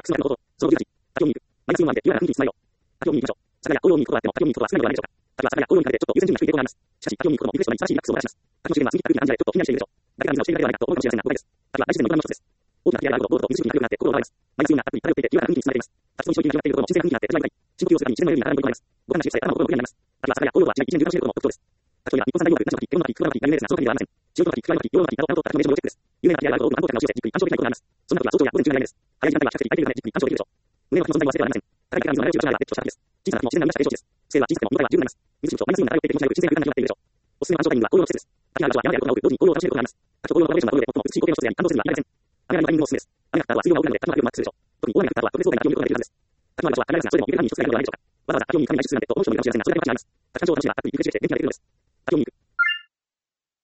クスのこと、その18、アキオミーク、マイナス4まで、岩原国立スマイロ。アキオミーク上昇。坂やオーロンにことはあっても、アキオミークとは少ないのではないでしょうか。あとは坂やオーロンに比べてちょっと優先順位が低い傾向があります。しかし、アキオミークのリクエストに素晴らしいリラックスをもたらします。アキの試験は次にアクリルアンジャでちょっとひんやりしているでしょう。誰が水をしているのではないかと思うかもしれませんが、誤解です。あとは大自然のプランの一つです。大きな部屋があるほど、ボールと水しぶきが強くなって心を奪われます。マイナス4がアプリ漂っていて、岩原国立につながっています。脱走に衝撃が広がっていることも自然な雰囲気になって味わい深い。深呼吸をするために自然のエネルギーが体に取り込まれます。五感が刺激され、頭も心もクリアになります。あとは坂やオーロンは違い、一年中楽しめることも特徴です。あとは日本三大洋楽、ナジョパキ、エロノパキ、クロノパキ、ラミネレスなその他にはありません。ジオトパキ、クライマパキ、ヨーロノパキ、タロタロとタロメージョンのロジェクトです。有名なパキがあると多くの暗号感が押し寄せ、じっくり暗唱できないことがあります。そんな時は早朝や午前中が狙い目です。早い時間帯は比較的空いているのでじっくり暗唱できるでしょう。胸の存在は忘れてはなりません。高い階から水の流れを中心にして小さな木も自然な見出しで承知です。姿勢は小さくても問題は十分になります。水しぶきとマイナス4が漂っていて気持ちがよく自然な空間になっているでしょう。おすすめの暗唱タイミングはオーロンの季節です。秋がある場所は山であることが多く、同時にオーロンを楽しめることがあります。あとオーロンのコラボレーションはオーロンで最も美しい光景の一つであり、感動するにはありません。雨がのタイミングもおすすめです。雨が降った後は水量が多くなるので、滝がマックスするでしょう。特に大雨が降った後は特別大雨が気を見ることができるはずです。滝のある場所はカメラレスなそれでも入れる範囲に一つぐらいのことがないでしょうか。わざわざ滝を見にカメラに出すなんてと面白いかもしれませんが、それだけは違います。滝干渉を楽しめば、アプリリクエストで電気ができるのです。